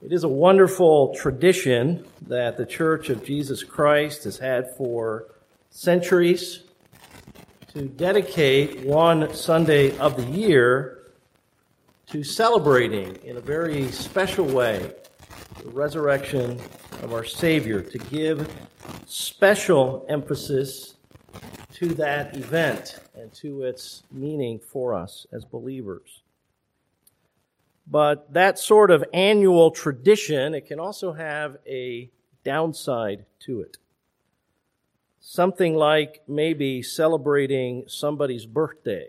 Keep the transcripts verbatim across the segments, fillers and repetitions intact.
It is a wonderful tradition that the Church of Jesus Christ has had for centuries to dedicate one Sunday of the year to celebrating in a very special way the resurrection of our Savior, to give special emphasis to that event and to its meaning for us as believers. But that sort of annual tradition, it can also have a downside to it. Something like maybe celebrating somebody's birthday.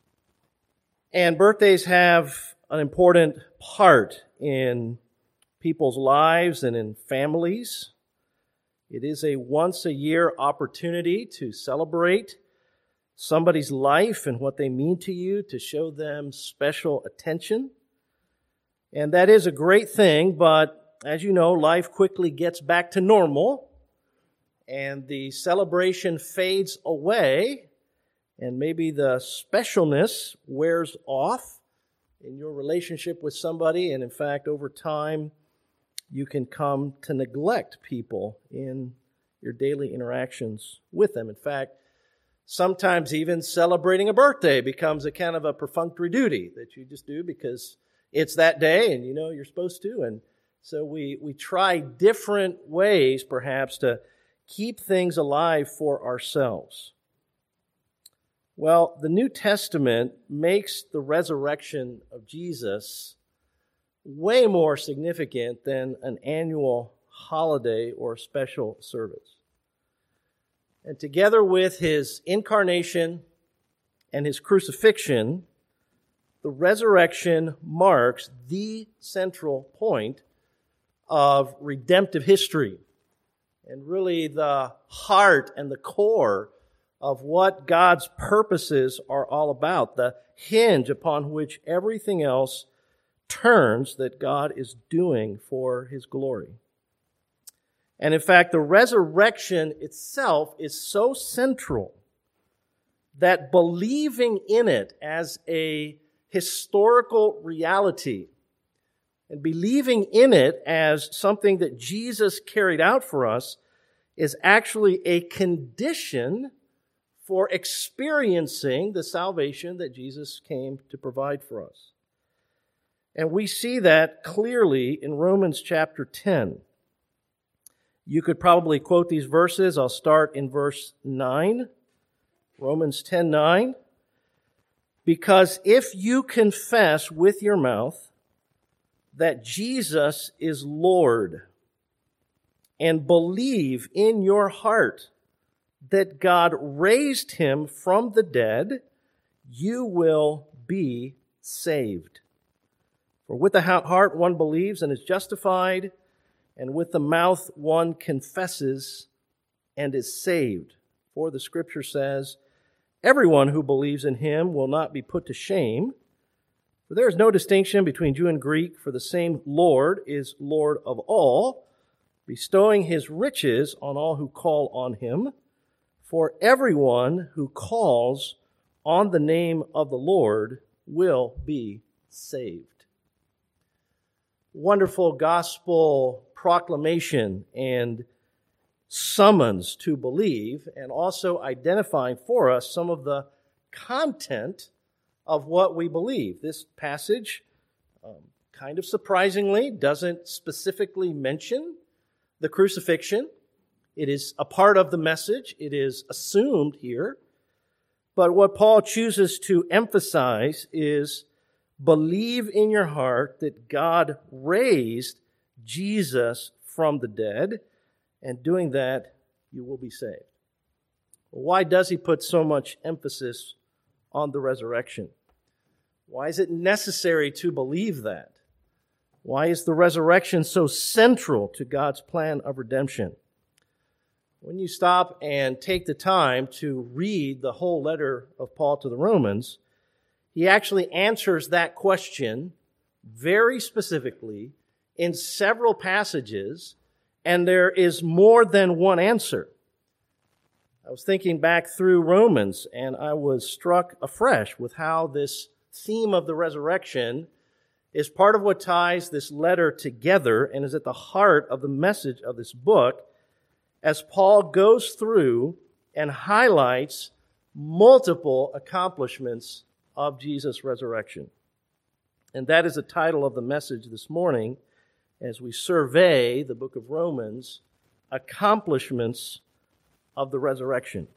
And birthdays have an important part in people's lives and in families. It is a once-a-year opportunity to celebrate somebody's life and what they mean to you, to show them special attention. And that is a great thing, but as you know, life quickly gets back to normal, and the celebration fades away, and maybe the specialness wears off in your relationship with somebody, and in fact, over time, you can come to neglect people in your daily interactions with them. In fact, sometimes even celebrating a birthday becomes a kind of a perfunctory duty that you just do because it's that day and you know you're supposed to. And so we, we try different ways perhaps to keep things alive for ourselves. Well, the New Testament makes the resurrection of Jesus way more significant than an annual holiday or special service. And together with his incarnation and his crucifixion, the resurrection marks the central point of redemptive history and really the heart and the core of what God's purposes are all about, the hinge upon which everything else turns that God is doing for His glory. And in fact, the resurrection itself is so central that believing in it as a historical reality and believing in it as something that Jesus carried out for us is actually a condition for experiencing the salvation that Jesus came to provide for us. And we see that clearly in Romans chapter ten. You could probably quote these verses. I'll start in verse nine. Romans ten nine. Because if you confess with your mouth that Jesus is Lord and believe in your heart that God raised him from the dead, you will be saved. For with the heart one believes and is justified, and with the mouth one confesses and is saved. For the Scripture says, everyone who believes in him will not be put to shame. For there is no distinction between Jew and Greek, for the same Lord is Lord of all, bestowing his riches on all who call on him. For everyone who calls on the name of the Lord will be saved. Wonderful gospel proclamation and summons to believe, and also identifying for us some of the content of what we believe. This passage, um, kind of surprisingly, doesn't specifically mention the crucifixion. It is a part of the message. It is assumed here. But what Paul chooses to emphasize is believe in your heart that God raised Jesus from the dead, and doing that, you will be saved. Well, why does he put so much emphasis on the resurrection? Why is it necessary to believe that? Why is the resurrection so central to God's plan of redemption? When you stop and take the time to read the whole letter of Paul to the Romans, he actually answers that question very specifically in several passages, and there is more than one answer. I was thinking back through Romans, and I was struck afresh with how this theme of the resurrection is part of what ties this letter together and is at the heart of the message of this book as Paul goes through and highlights multiple accomplishments of Jesus' resurrection. And that is the title of the message this morning as we survey the book of Romans, Accomplishments of the Resurrection.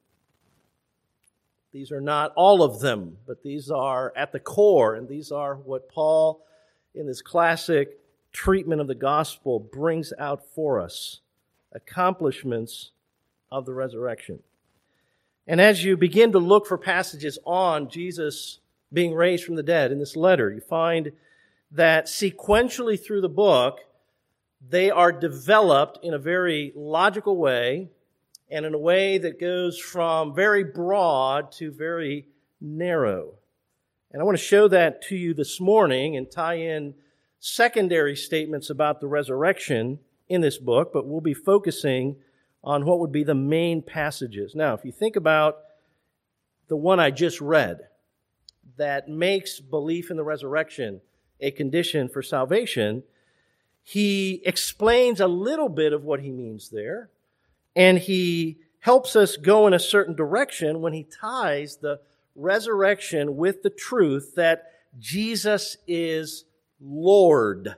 These are not all of them, but these are at the core, and these are what Paul, in this classic treatment of the gospel, brings out for us. Accomplishments of the resurrection. And as you begin to look for passages on Jesus being raised from the dead in this letter, you find that sequentially through the book, they are developed in a very logical way and in a way that goes from very broad to very narrow. And I want to show that to you this morning and tie in secondary statements about the resurrection in this book, but we'll be focusing on what would be the main passages. Now, if you think about the one I just read that makes belief in the resurrection a condition for salvation, he explains a little bit of what he means there, and he helps us go in a certain direction when he ties the resurrection with the truth that Jesus is Lord.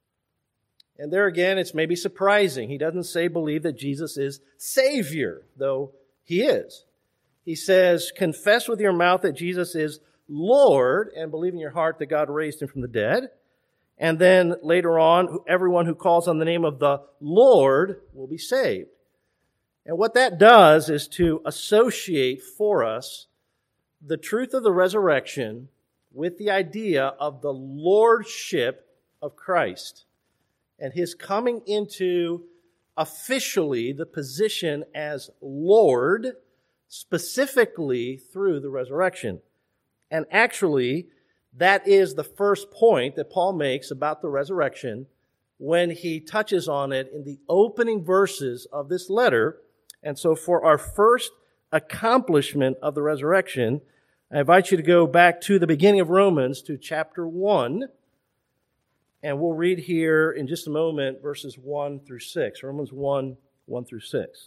And there again, it's maybe surprising. He doesn't say believe that Jesus is Savior, though he is. He says, confess with your mouth that Jesus is Lord and believe in your heart that God raised him from the dead. And then later on, everyone who calls on the name of the Lord will be saved. And what that does is to associate for us the truth of the resurrection with the idea of the lordship of Christ and his coming into officially the position as Lord, specifically through the resurrection. And actually, that is the first point that Paul makes about the resurrection when he touches on it in the opening verses of this letter. And so for our first accomplishment of the resurrection, I invite you to go back to the beginning of Romans, to chapter one, and we'll read here in just a moment verses one through six. Romans one, one through six.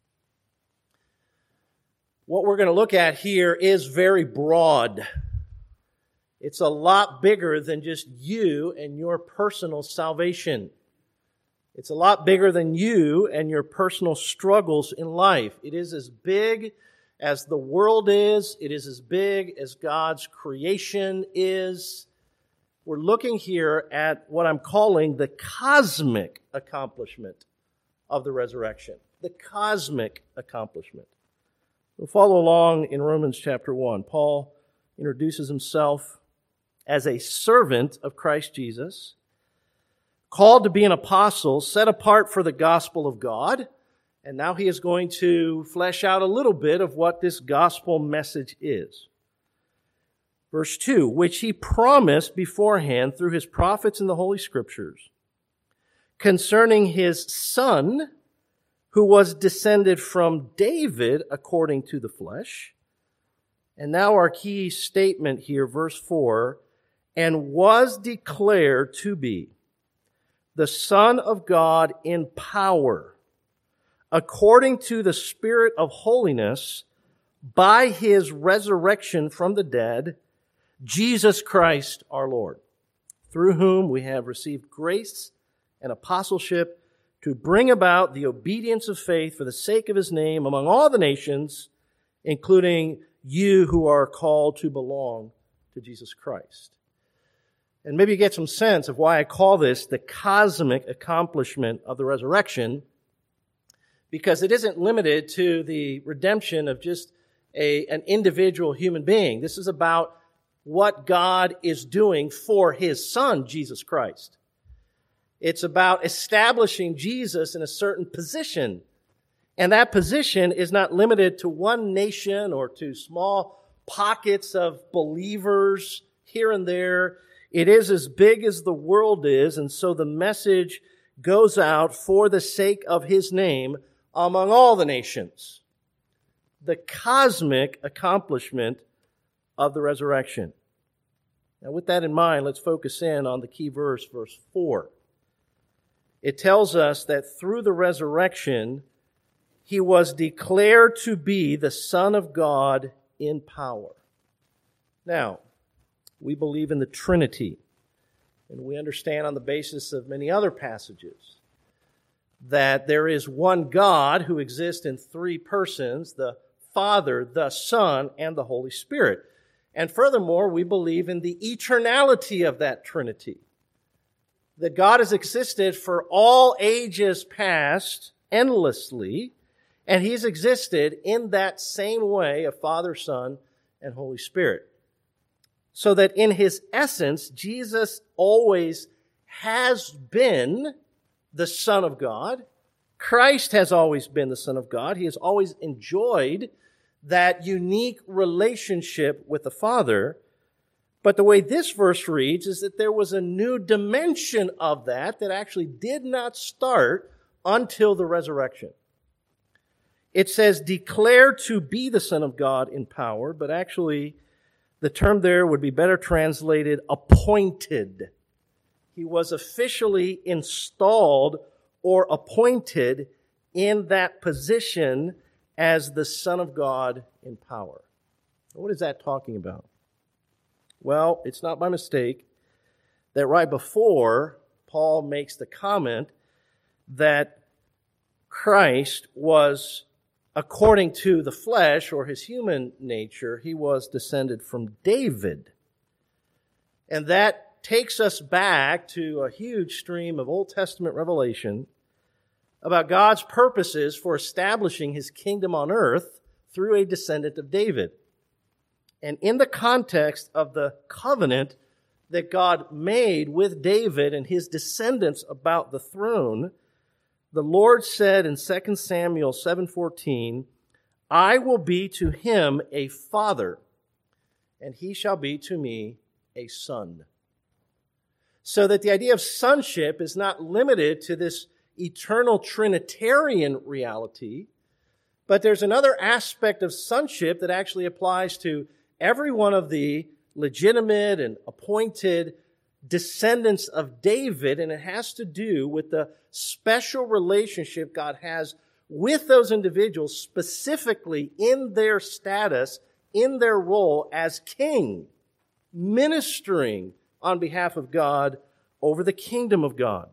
What we're going to look at here is very broad. It's a lot bigger than just you and your personal salvation. It's a lot bigger than you and your personal struggles in life. It is as big as the world is. It is as big as God's creation is. We're looking here at what I'm calling the cosmic accomplishment of the resurrection. The cosmic accomplishment. We'll follow along in Romans chapter one. Paul introduces himself as a servant of Christ Jesus, called to be an apostle, set apart for the gospel of God. And now he is going to flesh out a little bit of what this gospel message is. Verse two, which he promised beforehand through his prophets in the Holy Scriptures, concerning his Son, who was descended from David according to the flesh. And now our key statement here, verse four, and was declared to be the Son of God in power, according to the Spirit of holiness, by his resurrection from the dead, Jesus Christ our Lord, through whom we have received grace and apostleship to bring about the obedience of faith for the sake of his name among all the nations, including you who are called to belong to Jesus Christ. And maybe you get some sense of why I call this the cosmic accomplishment of the resurrection, because it isn't limited to the redemption of just a, an individual human being. This is about what God is doing for his Son, Jesus Christ. It's about establishing Jesus in a certain position. And that position is not limited to one nation or to small pockets of believers here and there. It is as big as the world is, and so the message goes out for the sake of his name among all the nations. The cosmic accomplishment of the resurrection. Now, with that in mind, let's focus in on the key verse, verse four. It tells us that through the resurrection, he was declared to be the Son of God in power. Now, we believe in the Trinity, and we understand on the basis of many other passages that there is one God who exists in three persons, the Father, the Son, and the Holy Spirit. And furthermore, we believe in the eternality of that Trinity, that God has existed for all ages past endlessly, and He's existed in that same way of Father, Son, and Holy Spirit. So that in His essence, Jesus always has been the Son of God. Christ has always been the Son of God. He has always enjoyed that unique relationship with the Father. But the way this verse reads is that there was a new dimension of that that actually did not start until the resurrection. It says declared to be the Son of God in power, but actually the term there would be better translated appointed. He was officially installed or appointed in that position as the Son of God in power. What is that talking about? Well, it's not by mistake that right before Paul makes the comment that Christ was, according to the flesh or his human nature, he was descended from David. And that takes us back to a huge stream of Old Testament revelation about God's purposes for establishing His kingdom on earth through a descendant of David. And in the context of the covenant that God made with David and his descendants about the throne, the Lord said in Second Samuel seven fourteen, I will be to him a father, and he shall be to me a son. So that the idea of sonship is not limited to this eternal Trinitarian reality, but there's another aspect of sonship that actually applies to every one of the legitimate and appointed descendants of David, and it has to do with the special relationship God has with those individuals, specifically in their status, in their role as king, ministering on behalf of God over the kingdom of God.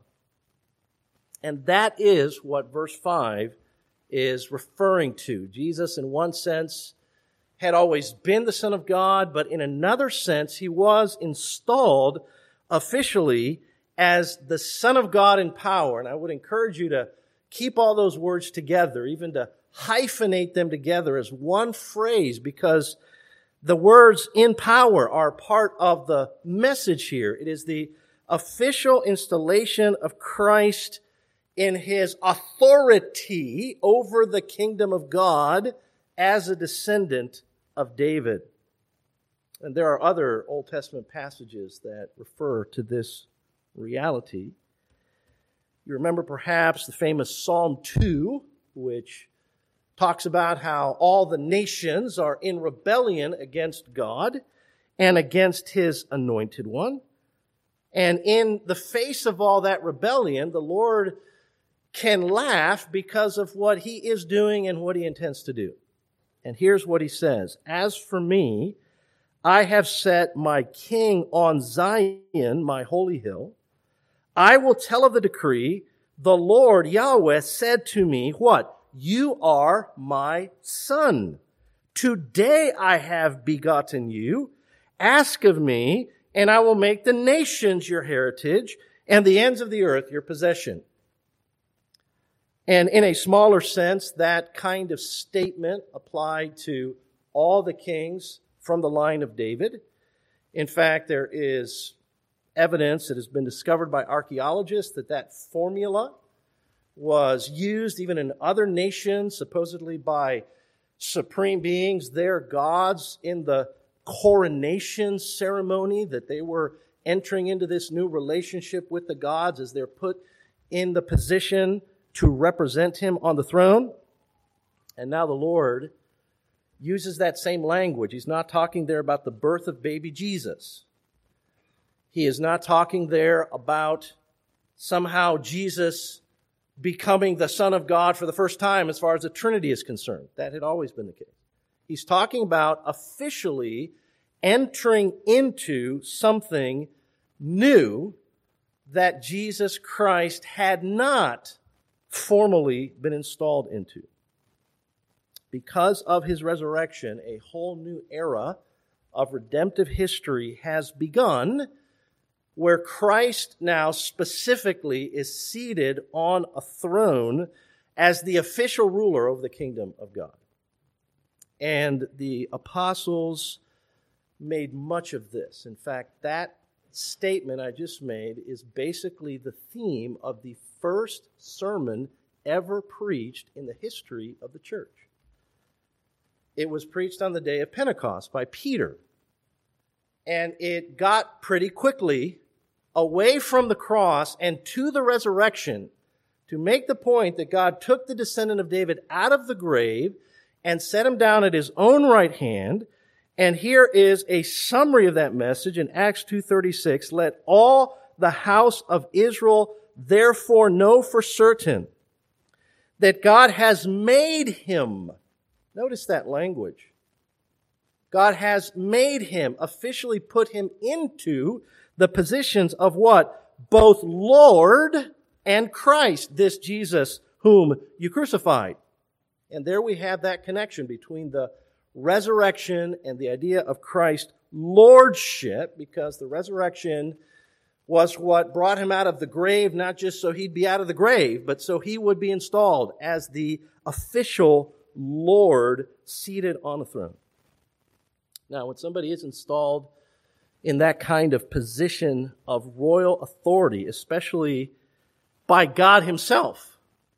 And that is what verse five is referring to. Jesus, in one sense, had always been the Son of God, but in another sense, He was installed officially as the Son of God in power. And I would encourage you to keep all those words together, even to hyphenate them together as one phrase, because the words in power are part of the message here. It is the official installation of Christ in His authority over the kingdom of God as a descendant of David. And there are other Old Testament passages that refer to this reality. You remember perhaps the famous Psalm two, which talks about how all the nations are in rebellion against God and against His anointed one. And in the face of all that rebellion, the Lord can laugh because of what He is doing and what He intends to do. And here's what He says, As for me, I have set my king on Zion, my holy hill. I will tell of the decree. The Lord Yahweh said to me, what? You are my son. Today I have begotten you. Ask of me, and I will make the nations your heritage and the ends of the earth your possession. And in a smaller sense, that kind of statement applied to all the kings from the line of David. In fact, there is evidence that has been discovered by archaeologists that that formula was used even in other nations, supposedly by supreme beings, their gods, in the coronation ceremony, that they were entering into this new relationship with the gods as they're put in the position to represent Him on the throne. And now the Lord uses that same language. He's not talking there about the birth of baby Jesus, He is not talking there about somehow Jesus becoming the Son of God for the first time as far as the Trinity is concerned. That had always been the case. He's talking about officially entering into something new that Jesus Christ had not formally been installed into. Because of his resurrection, a whole new era of redemptive history has begun, where Christ now specifically is seated on a throne as the official ruler over the kingdom of God. And the apostles made much of this. In fact, that statement I just made is basically the theme of the first sermon ever preached in the history of the church. It was preached on the day of Pentecost by Peter. And it got pretty quickly away from the cross and to the resurrection to make the point that God took the descendant of David out of the grave and set him down at his own right hand. And here is a summary of that message in Acts two thirty-six. Let all the house of Israel therefore know for certain that God has made him. Notice that language. God has made him, officially put him into the positions of what? Both Lord and Christ, this Jesus whom you crucified. And there we have that connection between the resurrection and the idea of Christ's lordship, because the resurrection was what brought him out of the grave, not just so he'd be out of the grave, but so he would be installed as the official Lord seated on the throne. Now, when somebody is installed in that kind of position of royal authority, especially by God himself,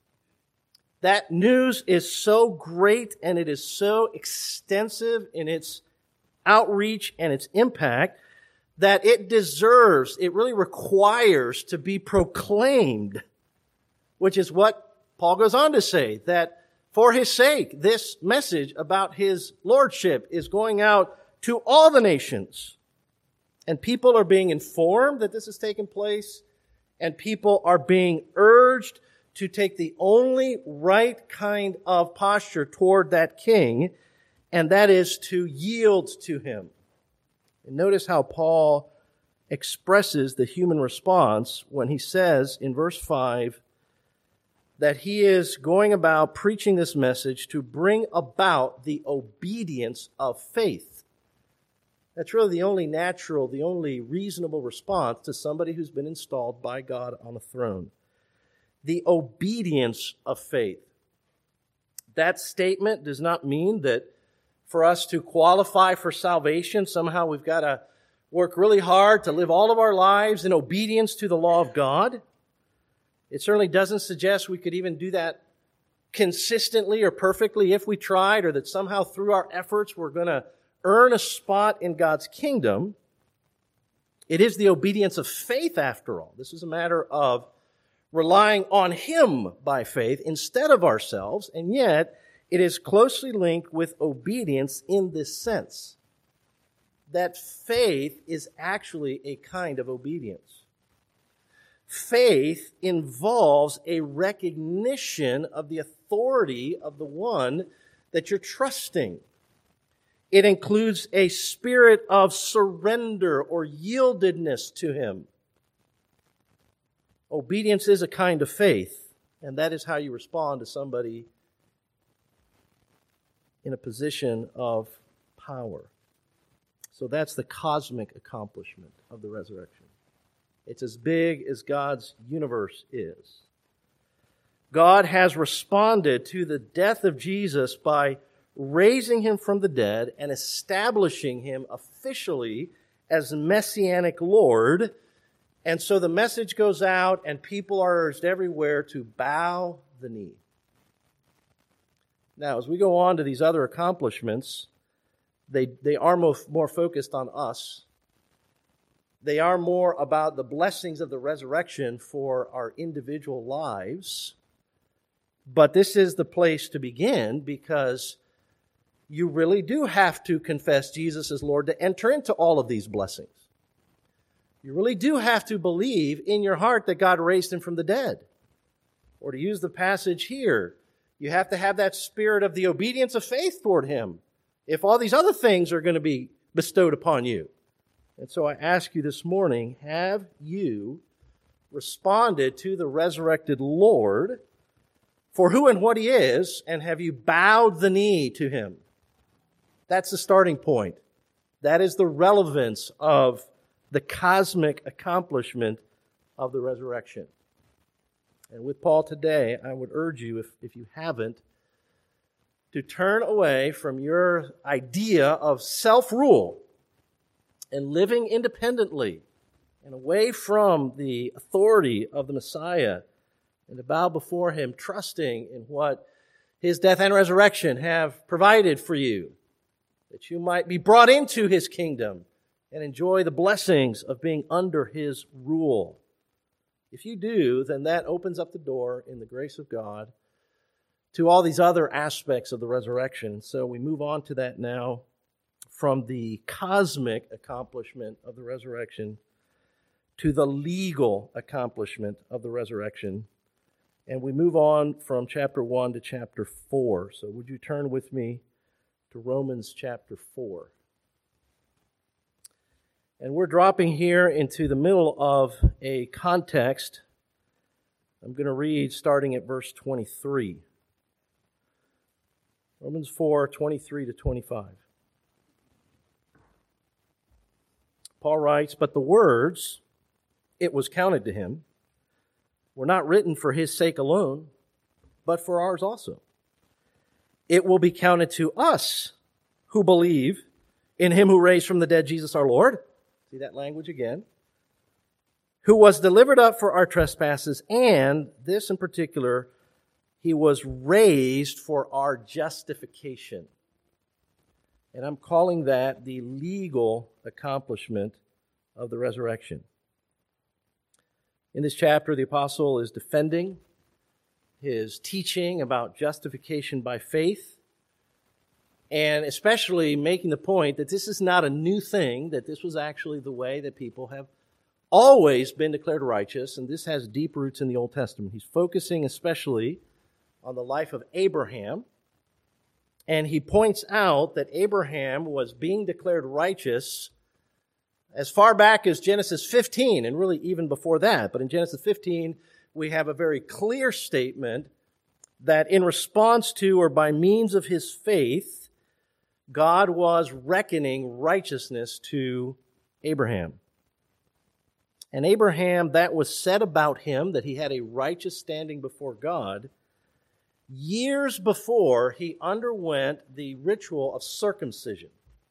that news is so great and it is so extensive in its outreach and its impact that it deserves, it really requires to be proclaimed, which is what Paul goes on to say, that for his sake, this message about his lordship is going out to all the nations. And people are being informed that this has taken place, and people are being urged to take the only right kind of posture toward that king, and that is to yield to him. And notice how Paul expresses the human response when he says in verse five that he is going about preaching this message to bring about the obedience of faith. That's really the only natural, the only reasonable response to somebody who's been installed by God on a throne. The obedience of faith. That statement does not mean that for us to qualify for salvation, somehow we've got to work really hard to live all of our lives in obedience to the law of God. It certainly doesn't suggest we could even do that consistently or perfectly if we tried, or that somehow through our efforts we're going to earn a spot in God's kingdom. It is the obedience of faith, after all. This is a matter of relying on him by faith instead of ourselves, and yet it is closely linked with obedience in this sense, that faith is actually a kind of obedience. Faith involves a recognition of the authority of the one that you're trusting. It includes a spirit of surrender or yieldedness to him. Obedience is a kind of faith, and that is how you respond to somebody in a position of power. So that's the cosmic accomplishment of the resurrection. It's as big as God's universe is. God has responded to the death of Jesus by raising him from the dead and establishing him officially as Messianic Lord. And so the message goes out and people are urged everywhere to bow the knee. Now, as we go on to these other accomplishments, they, they are more, more focused on us. They are more about the blessings of the resurrection for our individual lives. But this is the place to begin, because you really do have to confess Jesus as Lord to enter into all of these blessings. You really do have to believe in your heart that God raised him from the dead. Or to use the passage here, you have to have that spirit of the obedience of faith toward him if all these other things are going to be bestowed upon you. And so I ask you this morning, have you responded to the resurrected Lord for who and what he is, and have you bowed the knee to him? That's the starting point. That is the relevance of the cosmic accomplishment of the resurrection. And with Paul today, I would urge you, if, if you haven't, to turn away from your idea of self-rule and living independently and away from the authority of the Messiah, and to bow before him, trusting in what his death and resurrection have provided for you, that you might be brought into his kingdom and enjoy the blessings of being under his rule. If you do, then that opens up the door in the grace of God to all these other aspects of the resurrection. So we move on to that now from the cosmic accomplishment of the resurrection to the legal accomplishment of the resurrection. And we move on from chapter one to chapter four. So would you turn with me to Romans chapter four? And we're dropping here into the middle of a context. I'm going to read starting at verse twenty-three. Romans four, twenty-three to twenty-five. Paul writes, "But the words, 'it was counted to him,' were not written for his sake alone, but for ours also. It will be counted to us who believe in him who raised from the dead Jesus our Lord." See that language again. "Who was delivered up for our trespasses, and," this in particular, "he was raised for our justification." And I'm calling that the legal accomplishment of the resurrection. In this chapter, the apostle is defending his teaching about justification by faith, and especially making the point that this is not a new thing, that this was actually the way that people have always been declared righteous, and this has deep roots in the Old Testament. He's focusing especially on the life of Abraham, and he points out that Abraham was being declared righteous as far back as Genesis fifteen, and really even before that. But in Genesis fifteen, we have a very clear statement that in response to or by means of his faith, God was reckoning righteousness to Abraham. And Abraham, that was said about him, that he had a righteous standing before God, years before he underwent the ritual of circumcision.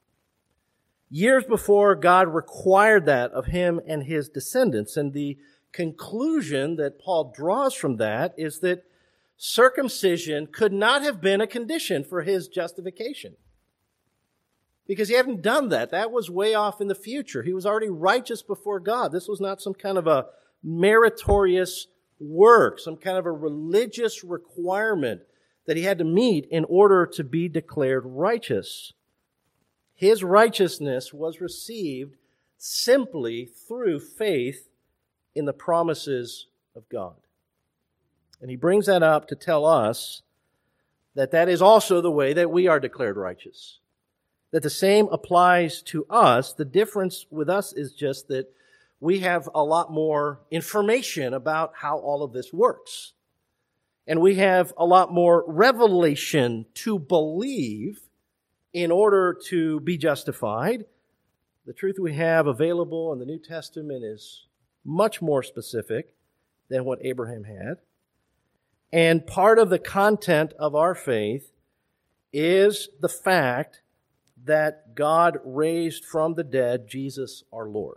Years before God required that of him and his descendants. And the conclusion that Paul draws from that is that circumcision could not have been a condition for his justification, because he hadn't done that. That was way off in the future. He was already righteous before God. This was not some kind of a meritorious work, some kind of a religious requirement that he had to meet in order to be declared righteous. His righteousness was received simply through faith in the promises of God. And he brings that up to tell us that that is also the way that we are declared righteous. That the same applies to us. The difference with us is just that we have a lot more information about how all of this works. And we have a lot more revelation to believe in order to be justified. The truth we have available in the New Testament is much more specific than what Abraham had. And part of the content of our faith is the fact that God raised from the dead Jesus our Lord.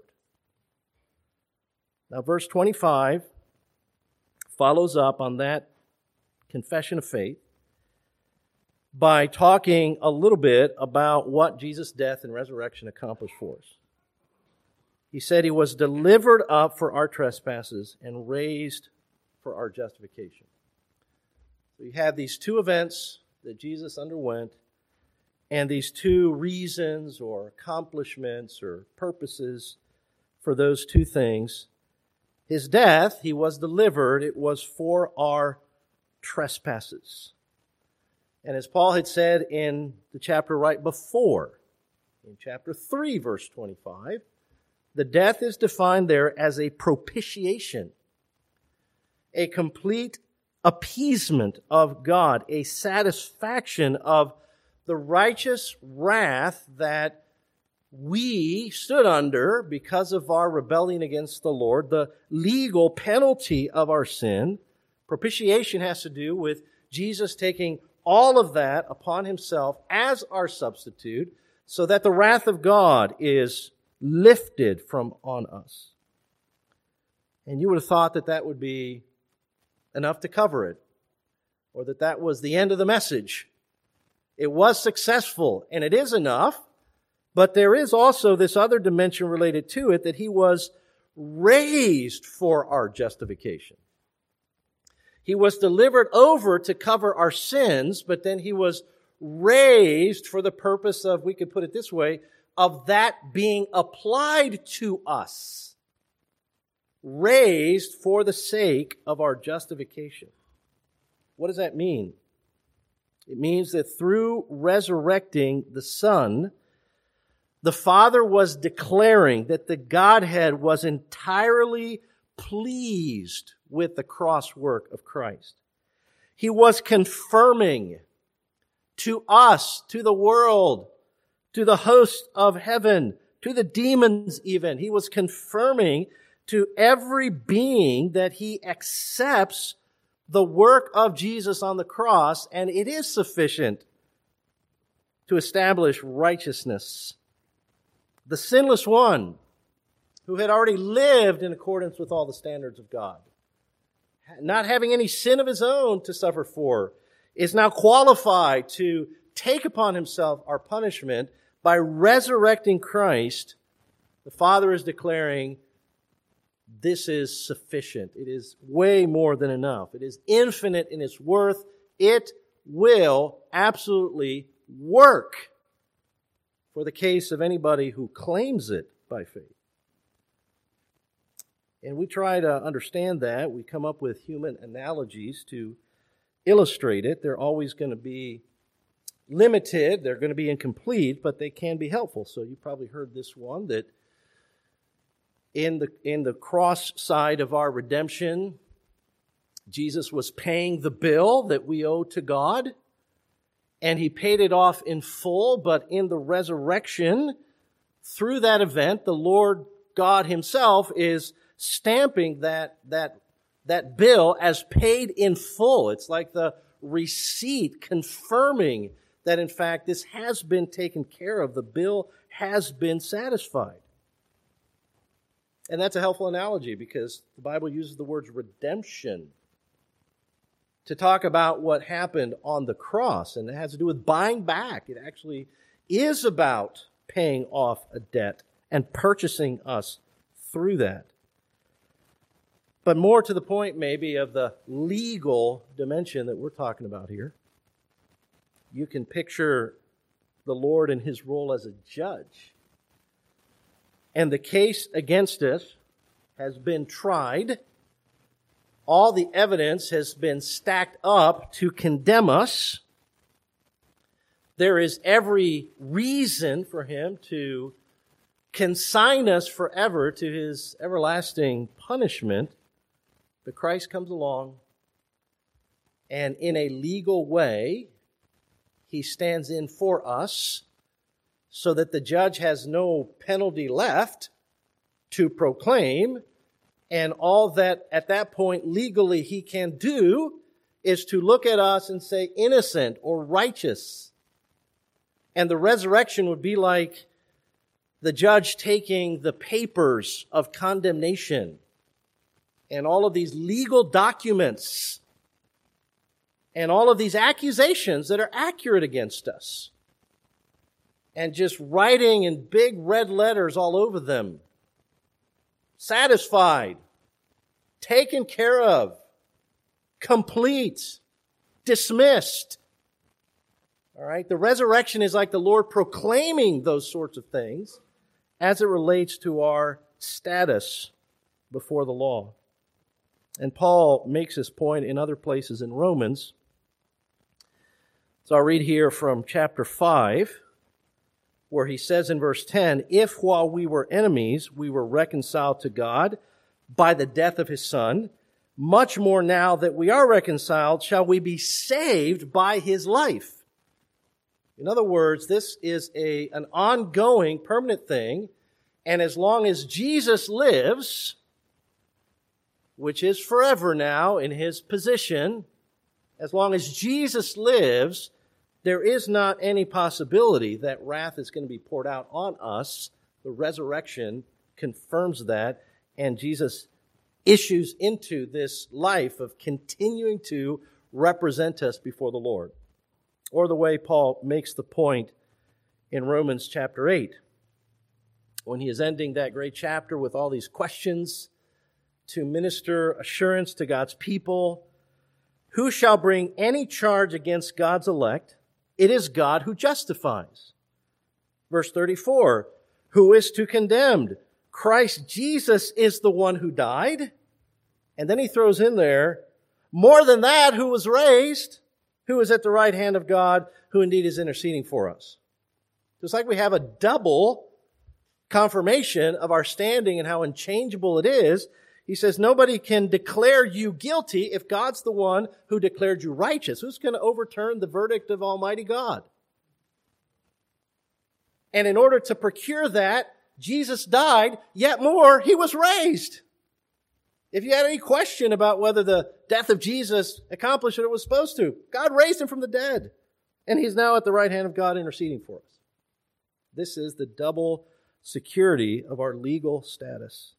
Now, verse twenty-five follows up on that confession of faith by talking a little bit about what Jesus' death and resurrection accomplished for us. He said he was delivered up for our trespasses and raised for our justification. So you have these two events that Jesus underwent, and these two reasons or accomplishments or purposes for those two things. His death, he was delivered, it was for our trespasses. And as Paul had said in the chapter right before, in chapter three, verse twenty-five, the death is defined there as a propitiation, a complete appeasement of God, a satisfaction of the righteous wrath that we stood under because of our rebellion against the Lord, the legal penalty of our sin. Propitiation has to do with Jesus taking all of that upon himself as our substitute so that the wrath of God is lifted from on us. And you would have thought that that would be enough to cover it, or that that was the end of the message. It was successful, and it is enough, but there is also this other dimension related to it, that he was raised for our justification. He was delivered over to cover our sins, but then he was raised for the purpose of, we could put it this way, of that being applied to us. Raised for the sake of our justification. What does that mean? It means that through resurrecting the Son, the Father was declaring that the Godhead was entirely pleased with the cross work of Christ. He was confirming to us, to the world, to the host of heaven, to the demons even, he was confirming to every being that he accepts the work of Jesus on the cross, and it is sufficient to establish righteousness. The sinless one, who had already lived in accordance with all the standards of God, not having any sin of his own to suffer for, is now qualified to take upon himself our punishment by resurrecting Christ. The Father is declaring, this is sufficient. It is way more than enough. It is infinite in its worth. It will absolutely work for the case of anybody who claims it by faith. And we try to understand that. We come up with human analogies to illustrate it. They're always going to be limited. They're going to be incomplete, but they can be helpful. So you probably heard this one, that in the, in the cross side of our redemption, Jesus was paying the bill that we owe to God, and he paid it off in full. But in the resurrection, through that event, the Lord God himself is stamping that, that, that bill as paid in full. It's like the receipt confirming that, in fact, this has been taken care of. The bill has been satisfied. And that's a helpful analogy because the Bible uses the words redemption to talk about what happened on the cross. And it has to do with buying back. It actually is about paying off a debt and purchasing us through that. But more to the point maybe of the legal dimension that we're talking about here. You can picture the Lord in his role as a judge. And the case against us has been tried. All the evidence has been stacked up to condemn us. There is every reason for him to consign us forever to his everlasting punishment. But Christ comes along, and in a legal way, he stands in for us so that the judge has no penalty left to proclaim, and all that at that point legally he can do is to look at us and say innocent or righteous. And the resurrection would be like the judge taking the papers of condemnation and all of these legal documents and all of these accusations that are accurate against us, and just writing in big red letters all over them, satisfied, taken care of, complete, dismissed. All right, the resurrection is like the Lord proclaiming those sorts of things as it relates to our status before the law. And Paul makes this point in other places in Romans. So I'll read here from chapter five, where he says in verse ten, "If while we were enemies, we were reconciled to God by the death of his Son, much more now that we are reconciled, shall we be saved by his life." In other words, this is a, an ongoing, permanent thing. And as long as Jesus lives, which is forever now in his position, as long as Jesus lives, there is not any possibility that wrath is going to be poured out on us. The resurrection confirms that, and Jesus issues into this life of continuing to represent us before the Lord. Or the way Paul makes the point in Romans chapter eight, when he is ending that great chapter with all these questions to minister assurance to God's people. Who shall bring any charge against God's elect? It is God who justifies. Verse thirty-four, who is to condemn? Christ Jesus is the one who died. And then he throws in there, more than that, who was raised, who is at the right hand of God, who indeed is interceding for us. Just like we have a double confirmation of our standing and how unchangeable it is, he says nobody can declare you guilty if God's the one who declared you righteous. Who's going to overturn the verdict of Almighty God? And in order to procure that, Jesus died, yet more, he was raised. If you had any question about whether the death of Jesus accomplished what it was supposed to, God raised him from the dead. And he's now at the right hand of God interceding for us. This is the double security of our legal status.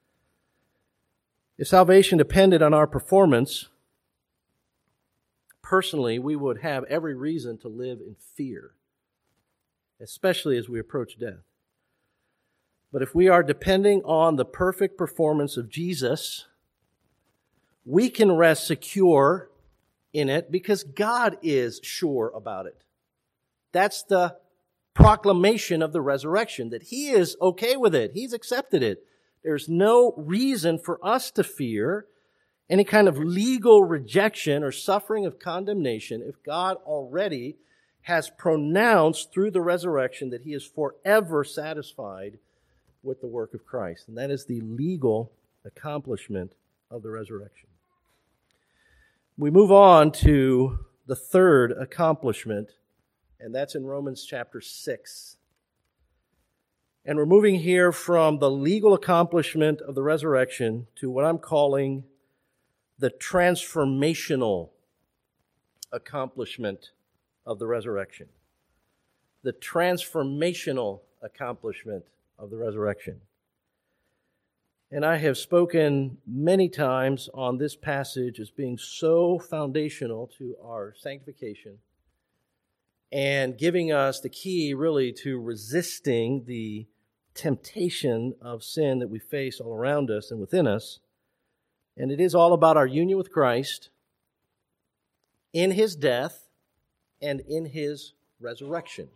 If salvation depended on our performance, personally, we would have every reason to live in fear, especially as we approach death. But if we are depending on the perfect performance of Jesus, we can rest secure in it because God is sure about it. That's the proclamation of the resurrection, that he is okay with it. He's accepted it. There's no reason for us to fear any kind of legal rejection or suffering of condemnation if God already has pronounced through the resurrection that he is forever satisfied with the work of Christ. And that is the legal accomplishment of the resurrection. We move on to the third accomplishment, and that's in Romans chapter six. And we're moving here from the legal accomplishment of the resurrection to what I'm calling the transformational accomplishment of the resurrection. The transformational accomplishment of the resurrection. And I have spoken many times on this passage as being so foundational to our sanctification and giving us the key really to resisting the temptation of sin that we face all around us and within us. And it is all about our union with Christ in his death and in his resurrection.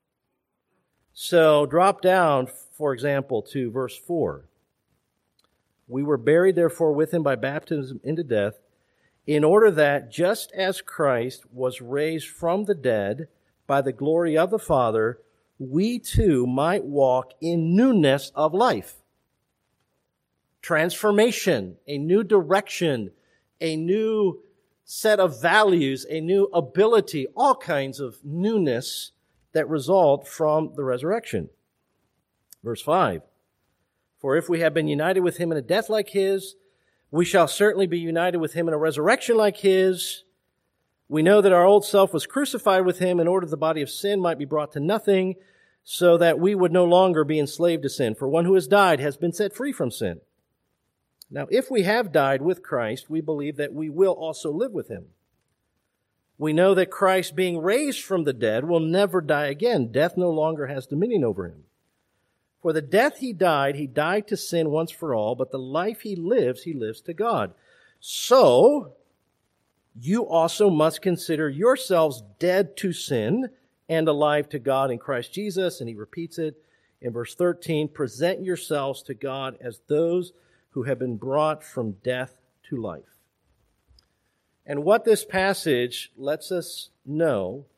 So drop down, for example, to verse four. We were buried, therefore, with him by baptism into death, in order that, just as Christ was raised from the dead by the glory of the Father, we too might walk in newness of life. Transformation, a new direction, a new set of values, a new ability, all kinds of newness that result from the resurrection. Verse five, for if we have been united with him in a death like his, we shall certainly be united with him in a resurrection like his. We know that our old self was crucified with him in order the body of sin might be brought to nothing, so that we would no longer be enslaved to sin. For one who has died has been set free from sin. Now, if we have died with Christ, we believe that we will also live with him. We know that Christ, being raised from the dead, will never die again. Death no longer has dominion over him. For the death he died, he died to sin once for all, but the life he lives, he lives to God. So, you also must consider yourselves dead to sin and alive to God in Christ Jesus. And he repeats it, In verse thirteen, present yourselves to God as those who have been brought from death to life. And what this passage lets us know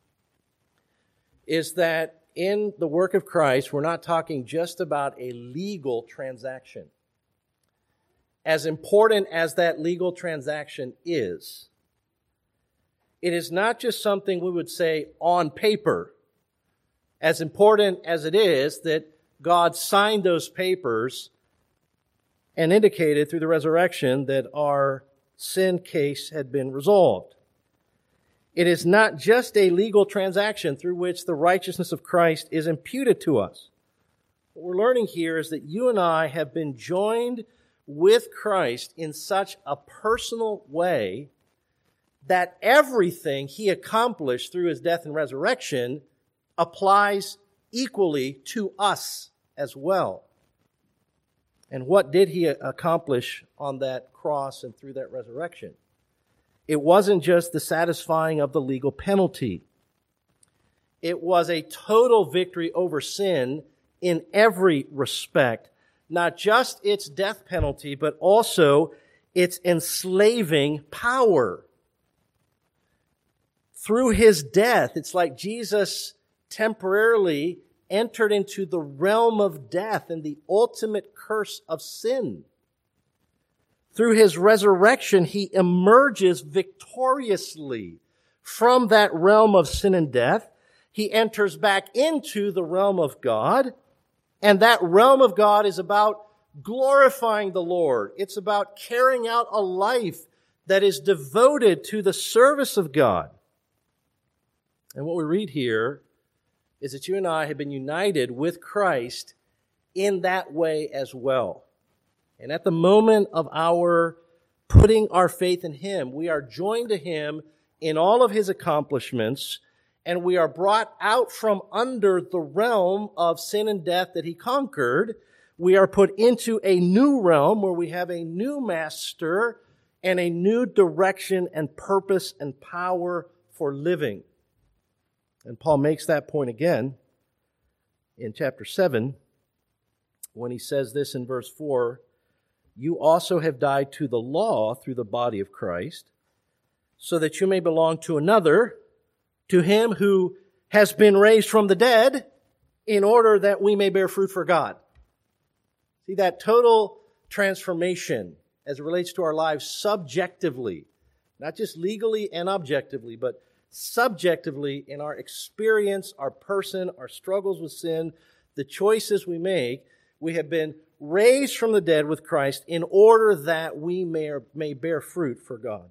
is that in the work of Christ, we're not talking just about a legal transaction. As important as that legal transaction is, it is not just something we would say on paper. As important as it is that God signed those papers and indicated through the resurrection that our sin case had been resolved. It is not just a legal transaction through which the righteousness of Christ is imputed to us. What we're learning here is that you and I have been joined with Christ in such a personal way that everything He accomplished through His death and resurrection applies equally to us as well. And what did He accomplish on that cross and through that resurrection? It wasn't just the satisfying of the legal penalty. It was a total victory over sin in every respect. Not just its death penalty, but also its enslaving power. Through His death, it's like Jesus temporarily entered into the realm of death and the ultimate curse of sin. Through His resurrection, He emerges victoriously from that realm of sin and death. He enters back into the realm of God, and that realm of God is about glorifying the Lord. It's about carrying out a life that is devoted to the service of God. And what we read here is that you and I have been united with Christ in that way as well. And at the moment of our putting our faith in Him, we are joined to Him in all of His accomplishments, and we are brought out from under the realm of sin and death that He conquered. We are put into a new realm where we have a new master and a new direction and purpose and power for living. And Paul makes that point again in chapter seven when he says this in verse four, you also have died to the law through the body of Christ, so that you may belong to another, to Him who has been raised from the dead, in order that we may bear fruit for God. See, that total transformation as it relates to our lives subjectively, not just legally and objectively, but subjectively in our experience, our person, our struggles with sin, the choices we make, we have been raised from the dead with Christ in order that we may, may bear fruit for God.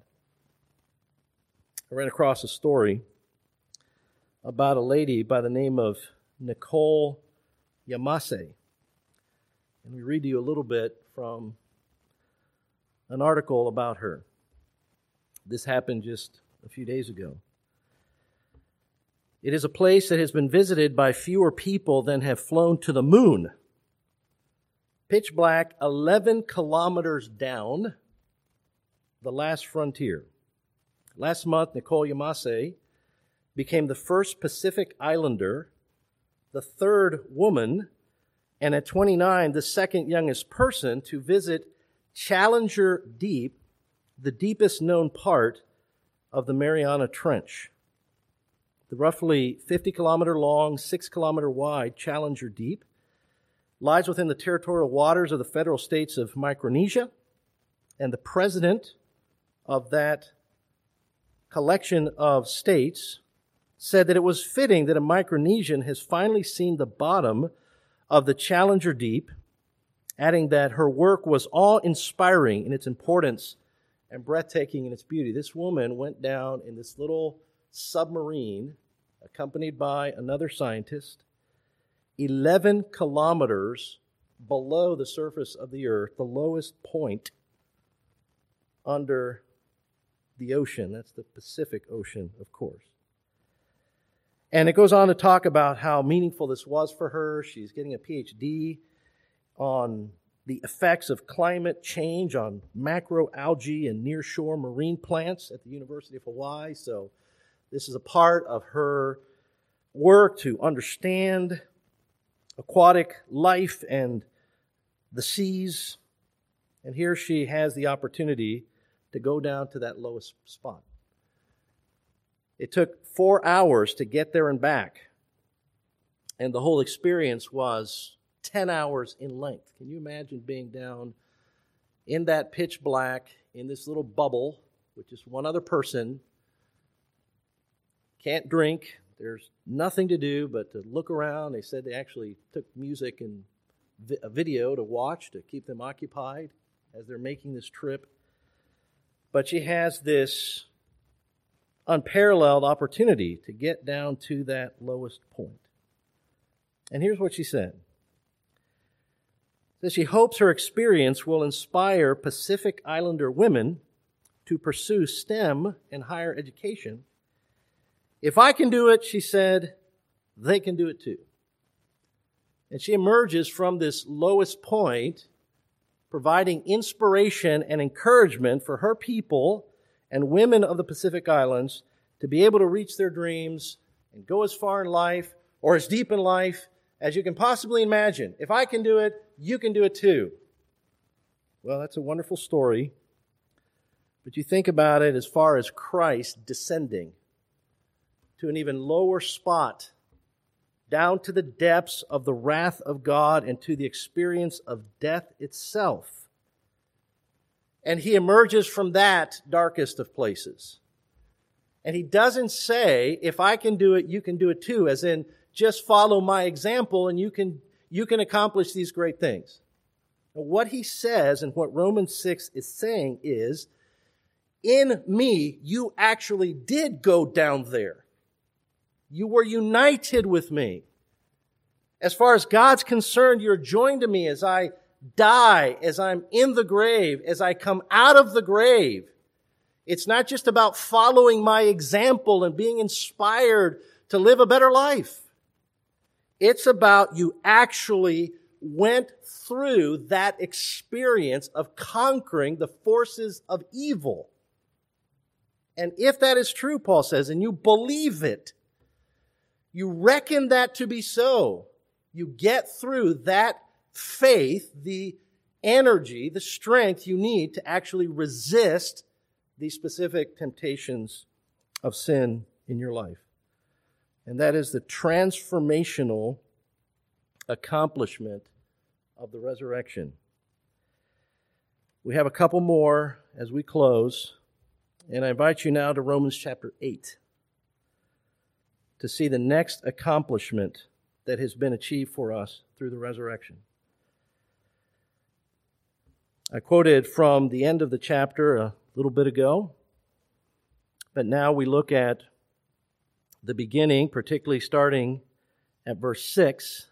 I ran across a story about a lady by the name of Nicole Yamase. And we read to you a little bit from an article about her. This happened just a few days ago. It is a place that has been visited by fewer people than have flown to the moon. Pitch black, eleven kilometers down, the last frontier. Last month, Nicole Yamase became the first Pacific Islander, the third woman, and at twenty-nine, the second youngest person to visit Challenger Deep, the deepest known part of the Mariana Trench. The roughly fifty kilometer long, six kilometer wide Challenger Deep lies within the territorial waters of the federal states of Micronesia, and the president of that collection of states said that it was fitting that a Micronesian has finally seen the bottom of the Challenger Deep, adding that her work was awe-inspiring in its importance and breathtaking in its beauty. This woman went down in this little submarine, accompanied by another scientist, eleven kilometers below the surface of the earth, the lowest point under the ocean. That's the Pacific Ocean, of course. And it goes on to talk about how meaningful this was for her. She's getting a P H D on the effects of climate change on macroalgae and nearshore marine plants at the University of Hawaii. So this is a part of her work to understand aquatic life and the seas. And here she has the opportunity to go down to that lowest spot. It took four hours to get there and back. And the whole experience was ten hours in length. Can you imagine being down in that pitch black, in this little bubble, with just one other person? Can't drink. There's nothing to do but to look around. They said they actually took music and vi- a video to watch to keep them occupied as they're making this trip. But she has this unparalleled opportunity to get down to that lowest point. And here's what she said. She says she hopes her experience will inspire Pacific Islander women to pursue STEM and higher education. If I can do it, she said, they can do it too. And she emerges from this lowest point, providing inspiration and encouragement for her people and women of the Pacific Islands to be able to reach their dreams and go as far in life or as deep in life as you can possibly imagine. If I can do it, you can do it too. Well, that's a wonderful story. But you think about it as far as Christ descending to an even lower spot, down to the depths of the wrath of God and to the experience of death itself. And he emerges from that darkest of places. And he doesn't say, if I can do it, you can do it too, as in, just follow my example and you can, you can accomplish these great things. Now, what he says and what Romans six is saying is, in me, you actually did go down there. You were united with me. As far as God's concerned, you're joined to me as I die, as I'm in the grave, as I come out of the grave. It's not just about following my example and being inspired to live a better life. It's about you actually went through that experience of conquering the forces of evil. And if that is true, Paul says, and you believe it, you reckon that to be so, you get through that faith, the energy, the strength you need to actually resist these specific temptations of sin in your life. And that is the transformational accomplishment of the resurrection. We have a couple more as we close, and I invite you now to Romans chapter eight to see the next accomplishment that has been achieved for us through the resurrection. I quoted from the end of the chapter a little bit ago, but now we look at the beginning, particularly starting at verse six.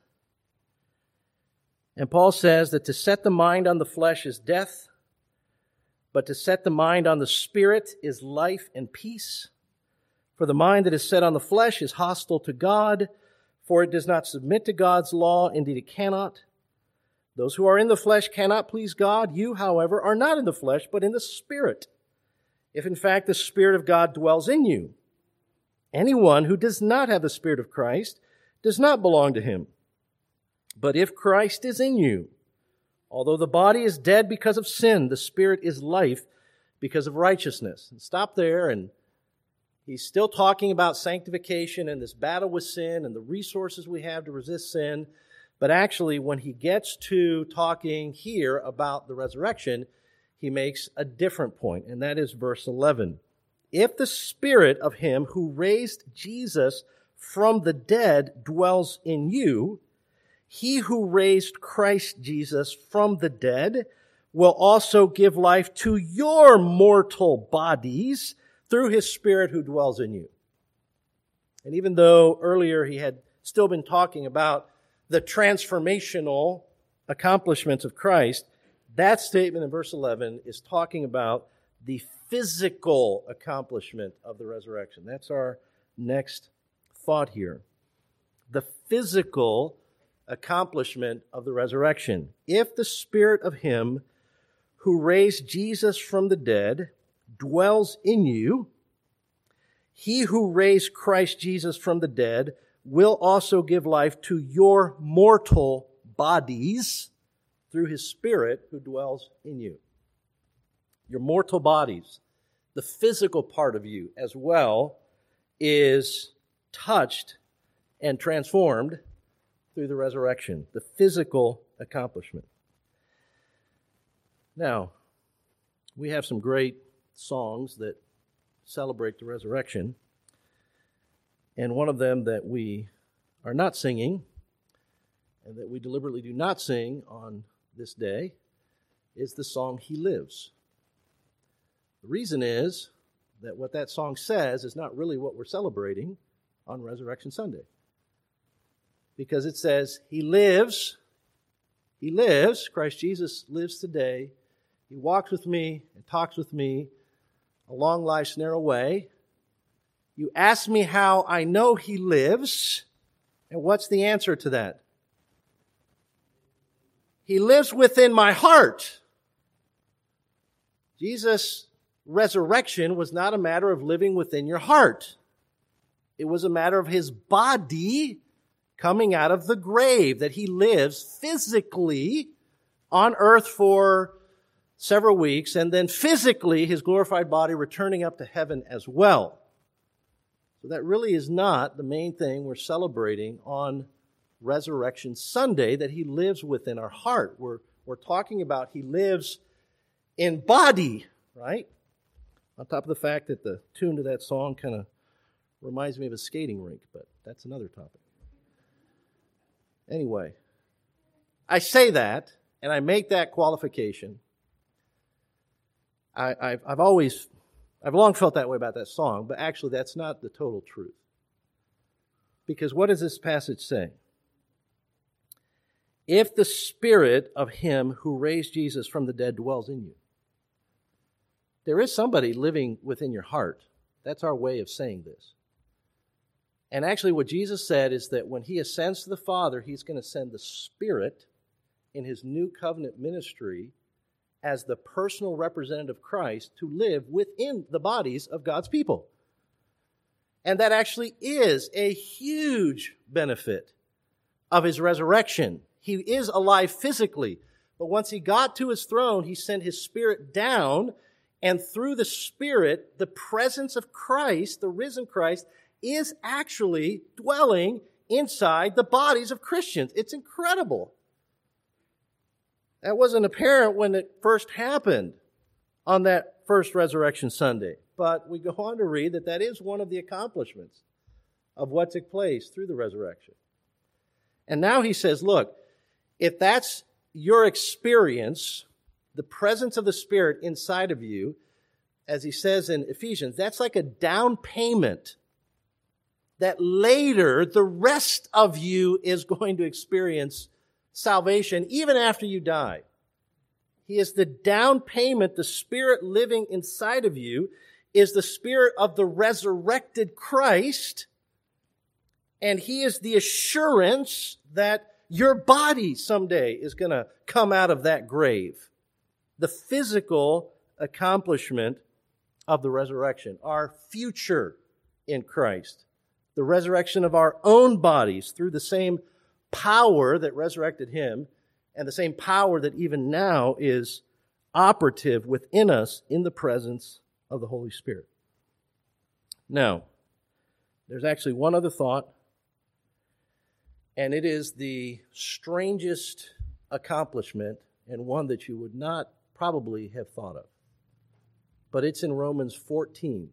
And Paul says that to set the mind on the flesh is death, but to set the mind on the Spirit is life and peace. For the mind that is set on the flesh is hostile to God, for it does not submit to God's law, indeed it cannot. Those who are in the flesh cannot please God. You, however, are not in the flesh, but in the Spirit, if in fact the Spirit of God dwells in you. Anyone who does not have the Spirit of Christ does not belong to him. But if Christ is in you, although the body is dead because of sin, the Spirit is life because of righteousness. And stop there, and he's still talking about sanctification and this battle with sin and the resources we have to resist sin. But actually, when he gets to talking here about the resurrection, he makes a different point, and that is verse eleven. If the Spirit of him who raised Jesus from the dead dwells in you, he who raised Christ Jesus from the dead will also give life to your mortal bodies through his Spirit who dwells in you. And even though earlier he had still been talking about the transformational accomplishments of Christ, that statement in verse eleven is talking about the physical accomplishment of the resurrection. That's our next thought here. The physical accomplishment of the resurrection. If the Spirit of him who raised Jesus from the dead dwells in you, he who raised Christ Jesus from the dead will also give life to your mortal bodies through his Spirit who dwells in you. Your mortal bodies, the physical part of you as well, is touched and transformed through the resurrection, the physical accomplishment. Now, we have some great songs that celebrate the resurrection, and one of them that we are not singing, and that we deliberately do not sing on this day, is the song He Lives. The reason is that what that song says is not really what we're celebrating on Resurrection Sunday. Because it says, He lives, He lives, Christ Jesus lives today. He walks with me and talks with me along life's narrow way. You ask me how I know He lives, and what's the answer to that? He lives within my heart. Jesus' resurrection was not a matter of living within your heart. It was a matter of His body coming out of the grave, that He lives physically on earth for several weeks, and then physically His glorified body returning up to heaven as well. So that really is not the main thing we're celebrating on Resurrection Sunday, that He lives within our heart. We're, we're talking about He lives in body, right? On top of the fact that the tune to that song kind of reminds me of a skating rink, but that's another topic. Anyway, I say that, and I make that qualification. I, I've, I've always, I've long felt that way about that song, but actually that's not the total truth. Because what does this passage say? If the Spirit of Him who raised Jesus from the dead dwells in you. There is somebody living within your heart. That's our way of saying this. And actually what Jesus said is that when He ascends to the Father, He's going to send the Spirit in His new covenant ministry as the personal representative of Christ to live within the bodies of God's people. And that actually is a huge benefit of His resurrection. He is alive physically, but once He got to His throne, He sent His Spirit down, and through the Spirit, the presence of Christ, the risen Christ, is actually dwelling inside the bodies of Christians. It's incredible. That wasn't apparent when it first happened on that first Resurrection Sunday. But we go on to read that that is one of the accomplishments of what took place through the resurrection. And now he says, look, if that's your experience, the presence of the Spirit inside of you, as he says in Ephesians, that's like a down payment that later the rest of you is going to experience salvation even after you die. He is the down payment. The Spirit living inside of you is the Spirit of the resurrected Christ, and He is the assurance that your body someday is going to come out of that grave. The physical accomplishment of the resurrection, our future in Christ, the resurrection of our own bodies through the same power that resurrected Him, and the same power that even now is operative within us in the presence of the Holy Spirit. Now, there's actually one other thought, and it is the strangest accomplishment, and one that you would not probably have thought of. But it's in Romans fourteen.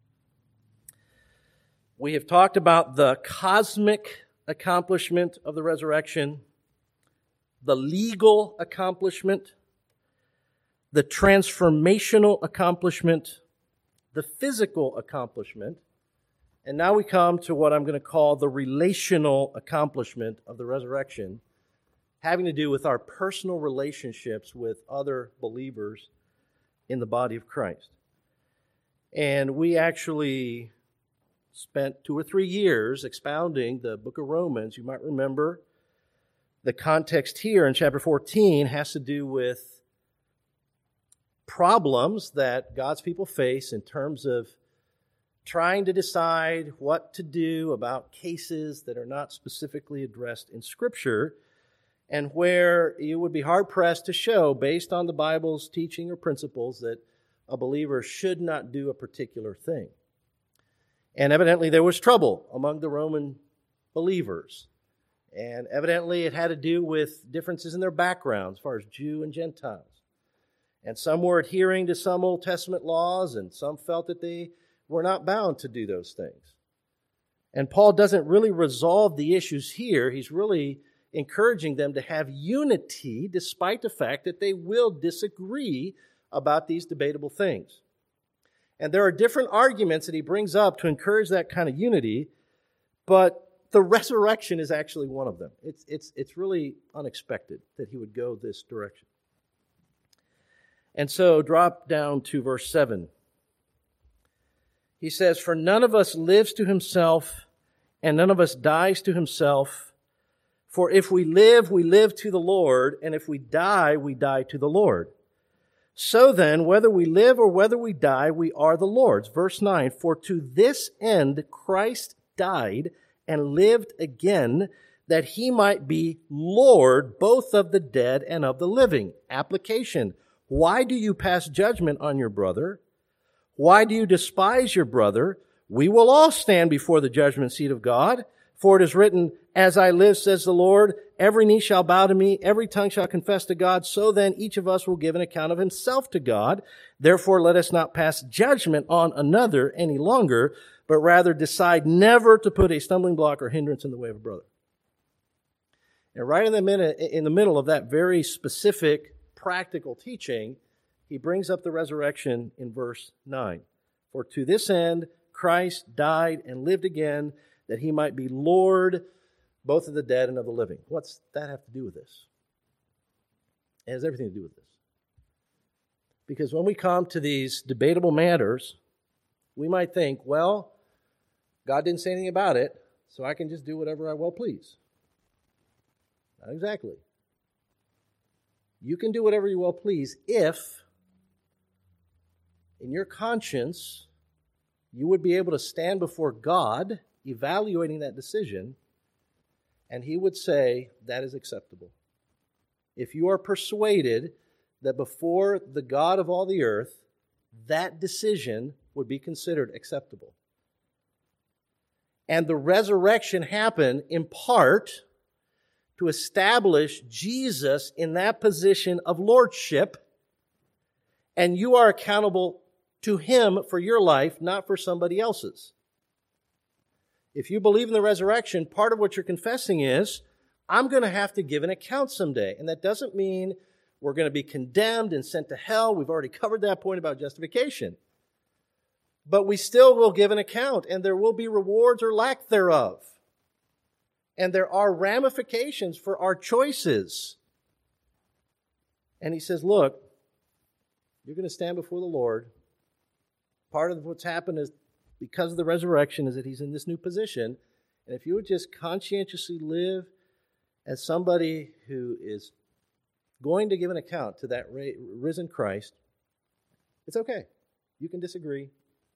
We have talked about the cosmic accomplishment of the resurrection, the legal accomplishment, the transformational accomplishment, the physical accomplishment, and now we come to what I'm going to call the relational accomplishment of the resurrection, having to do with our personal relationships with other believers in the body of Christ. And we actually spent two or three years expounding the book of Romans. You might remember the context here in chapter fourteen has to do with problems that God's people face in terms of trying to decide what to do about cases that are not specifically addressed in Scripture, and where you would be hard-pressed to show, based on the Bible's teaching or principles, that a believer should not do a particular thing. And evidently there was trouble among the Roman believers. And evidently it had to do with differences in their backgrounds as far as Jew and Gentiles. And some were adhering to some Old Testament laws, and some felt that they were not bound to do those things. And Paul doesn't really resolve the issues here. He's really encouraging them to have unity despite the fact that they will disagree about these debatable things. And there are different arguments that he brings up to encourage that kind of unity, but the resurrection is actually one of them. It's, it's, it's really unexpected that he would go this direction. And so drop down to verse seven. He says, "For none of us lives to himself, and none of us dies to himself. For if we live, we live to the Lord, and if we die, we die to the Lord. So then, whether we live or whether we die, we are the Lord's." Verse nine, "For to this end Christ died and lived again, that he might be Lord both of the dead and of the living." Application: why do you pass judgment on your brother? Why do you despise your brother? We will all stand before the judgment seat of God. For it is written, "As I live, says the Lord, every knee shall bow to me, every tongue shall confess to God. So then each of us will give an account of himself to God. Therefore let us not pass judgment on another any longer, but rather decide never to put a stumbling block or hindrance in the way of a brother." And right in the minute, in the middle of that very specific, practical teaching, he brings up the resurrection in verse nine. "For to this end Christ died and lived again, that he might be Lord both of the dead and of the living." What's that have to do with this? It has everything to do with this. Because when we come to these debatable matters, we might think, well, God didn't say anything about it, so I can just do whatever I well please. Not exactly. You can do whatever you well please if, in your conscience, you would be able to stand before God evaluating that decision, and he would say, that is acceptable. If you are persuaded that before the God of all the earth, that decision would be considered acceptable. And the resurrection happened in part to establish Jesus in that position of lordship, and you are accountable to him for your life, not for somebody else's. If you believe in the resurrection, part of what you're confessing is, I'm going to have to give an account someday. And that doesn't mean we're going to be condemned and sent to hell. We've already covered that point about justification. But we still will give an account, and there will be rewards or lack thereof. And there are ramifications for our choices. And he says, look, you're going to stand before the Lord. Part of what's happened is, because of the resurrection, is that he's in this new position. And if you would just conscientiously live as somebody who is going to give an account to that risen Christ, it's okay. You can disagree.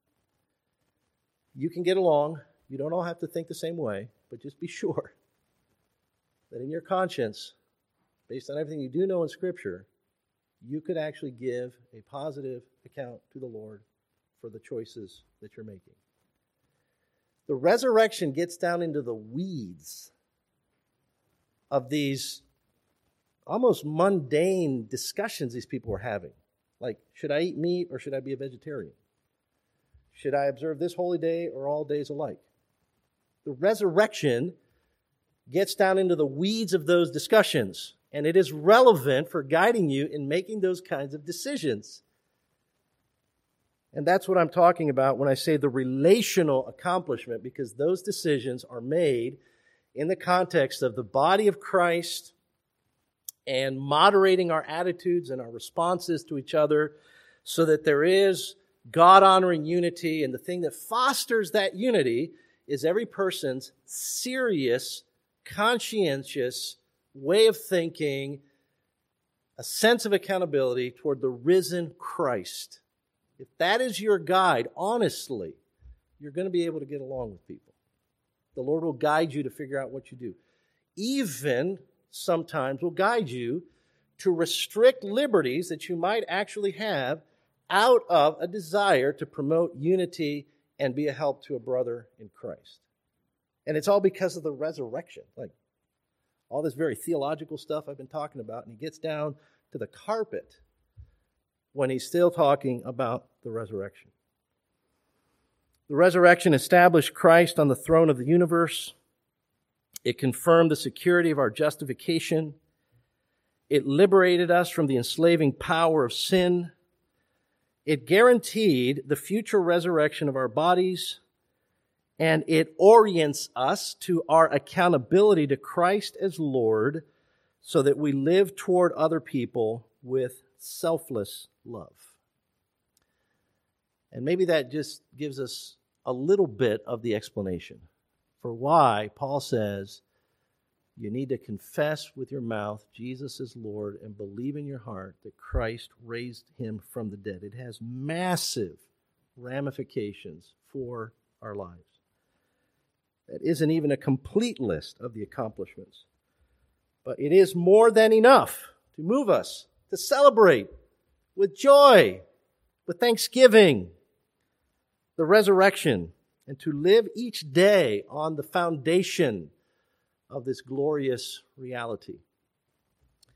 You can get along. You don't all have to think the same way, but just be sure that in your conscience, based on everything you do know in Scripture, you could actually give a positive account to the Lord for the choices that you're making. The resurrection gets down into the weeds of these almost mundane discussions these people were having. Like, should I eat meat or should I be a vegetarian? Should I observe this holy day or all days alike? The resurrection gets down into the weeds of those discussions, and it is relevant for guiding you in making those kinds of decisions. And that's what I'm talking about when I say the relational accomplishment, because those decisions are made in the context of the body of Christ and moderating our attitudes and our responses to each other so that there is God-honoring unity. And the thing that fosters that unity is every person's serious, conscientious way of thinking, a sense of accountability toward the risen Christ. If that is your guide, honestly, you're going to be able to get along with people. The Lord will guide you to figure out what you do. Even sometimes will guide you to restrict liberties that you might actually have out of a desire to promote unity and be a help to a brother in Christ. And it's all because of the resurrection. Like all this very theological stuff I've been talking about, and he gets down to the carpet when he's still talking about the resurrection. The resurrection established Christ on the throne of the universe. It confirmed the security of our justification. It liberated us from the enslaving power of sin. It guaranteed the future resurrection of our bodies. And it orients us to our accountability to Christ as Lord so that we live toward other people with selfless love. And maybe that just gives us a little bit of the explanation for why Paul says you need to confess with your mouth Jesus is Lord and believe in your heart that Christ raised him from the dead. It has massive ramifications for our lives. That isn't even a complete list of the accomplishments, but it is more than enough to move us to celebrate with joy, with thanksgiving, the resurrection, and to live each day on the foundation of this glorious reality.